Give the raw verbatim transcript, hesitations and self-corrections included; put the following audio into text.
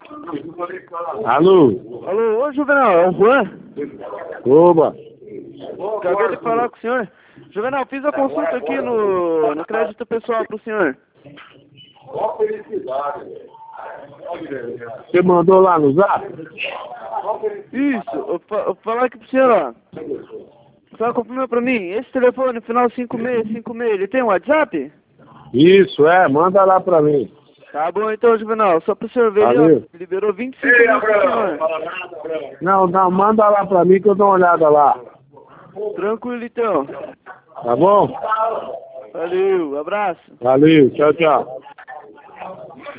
Alô? Alô, ô Juvenal, é o Juan? Oba! Acabei de falar com o senhor. Juvenal, fiz a consulta aqui no, no crédito pessoal pro senhor. Você mandou lá no zap? Isso, eu, fa- eu falar aqui pro senhor, ó. Só confirma pra mim, esse telefone, final cinco seis cinco seis, ele tem um WhatsApp? Isso, é, manda lá pra mim. Tá bom então, Juvenal, só pro senhor ver ali, Valeu. ó. Liberou vinte e cinco mil pro senhor. Não, não, manda lá pra mim que eu dou uma olhada lá. Tranquilo então. Tá bom? Valeu, abraço. Valeu, tchau, tchau.